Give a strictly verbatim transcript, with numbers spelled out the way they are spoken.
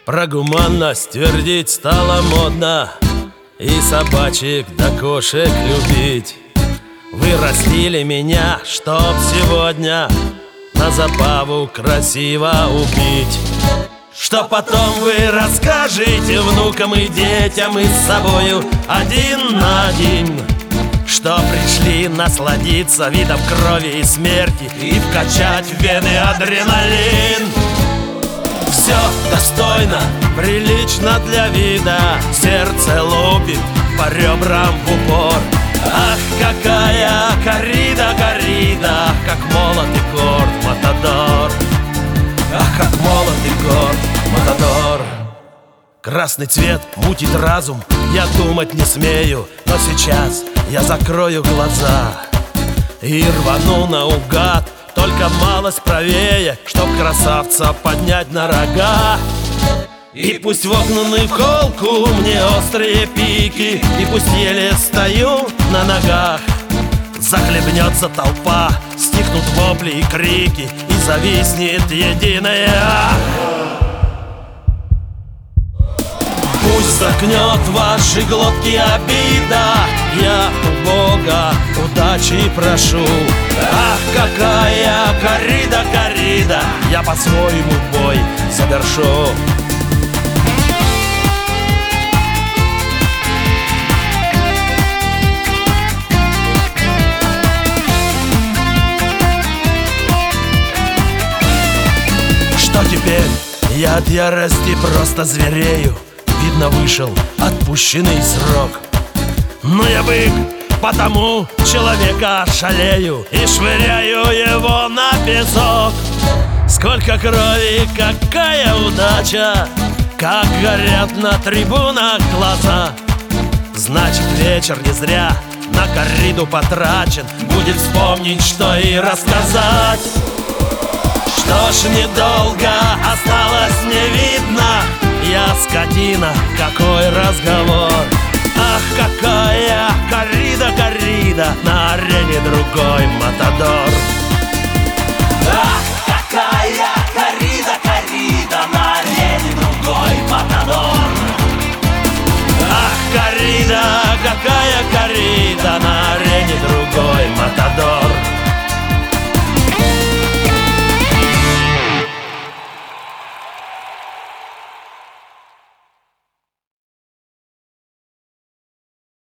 Про гуманность твердить стало модно, и собачек да кошек любить. Вы растили меня, чтоб сегодня на забаву красиво убить. Что потом вы расскажете внукам и детям, и с собою один на один, что пришли насладиться видом крови и смерти и вкачать в вены адреналин. Все достойно, прилично для вида, сердце лупит по ребрам в упор. Ах, какая коррида, коррида, как молот и горд Матадор. Ах, как молот и горд Матадор. Красный цвет мутит разум, я думать не смею, но сейчас я закрою глаза и рвану наугад, только малость правее, чтоб красавца поднять на рога. И пусть вогнанный колку мне острые пики, и пусть еле стою на ногах. Захлебнется толпа, стихнут вопли и крики, и зависнет единое ах. Пусть заткнет ваши глотки обида, я у Бога удачи прошу. Ах, какая коррида, коррида, я по-своему бой завершу. Что теперь? Я от ярости просто зверею. Видно, вышел отпущенный срок. Но я бык, потому человека шалею и швыряю его на песок. Сколько крови, какая удача, как горят на трибунах глаза. Значит, вечер не зря на корриду потрачен, будет вспомнить, что и рассказать. Что ж, недолго осталось, не видно. Я скотина, какой разговор. Ах, какая коррида, коррида, на арене другой Матадор.